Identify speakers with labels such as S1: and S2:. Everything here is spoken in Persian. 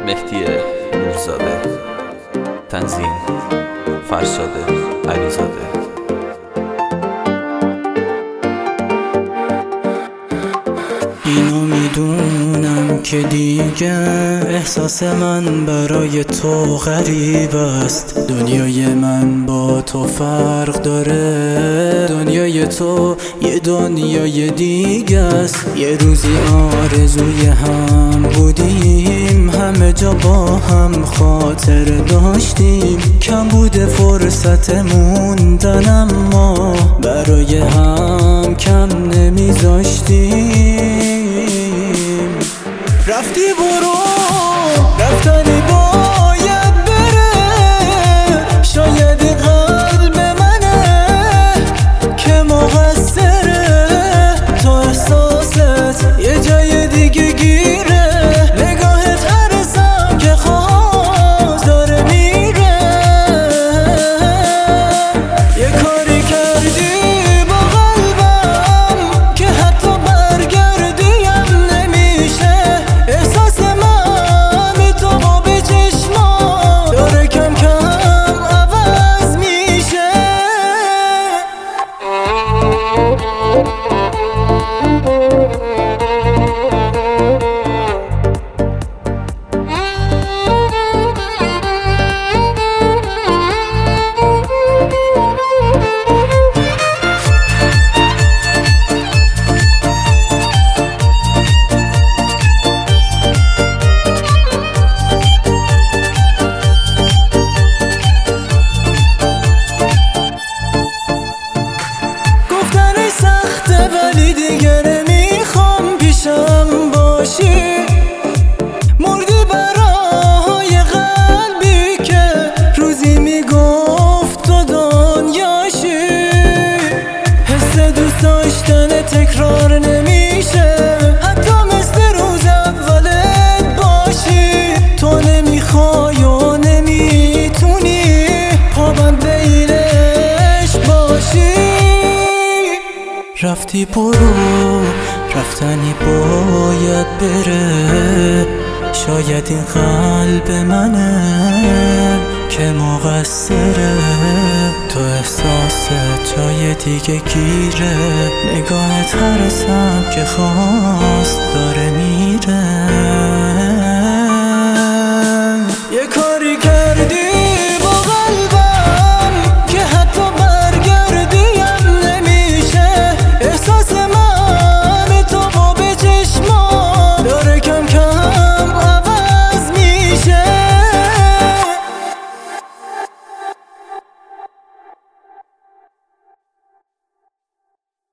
S1: مهدی نورزاده، تنظیم فرشاد علیزاده.
S2: اینو میدونم که دیگه احساس من برای تو غریب است. دنیای من با تو فرق داره، دنیای تو یه دنیای دیگه است. یه روزی آرزوی هم بودیم، همه جا با هم خاطر داشتیم. کم بوده فرصت موندن، اما برای هم کم نمیذاشتیم. رفتی برو، رفتنی باید بره. شاید قلب منه که مقصره، تو احساست یه جای دیگه گیره. نگاهت هرسم که خواست داره میره. یه کاری کردی با قلبم که حتی برگردیم نمیشه. احساس من به تو با به چشمام داره کم کم عوض میشه. سخته ولی دیگه نمیخوام پیشم باشی. مردی برای قلبی که روزی میگفت تو دنیاشی. حس دوست داشتن تکرار نمیشه، حتی مثل روز اولت باشی. تو نمیخوای و نمیتونی پابند بینش باشی. رفتی برو، رفتنی باید بره. شاید این قلب منه که مقصره، تو احساس جای دیگه گیره. نگاهت هرسم که خواست داره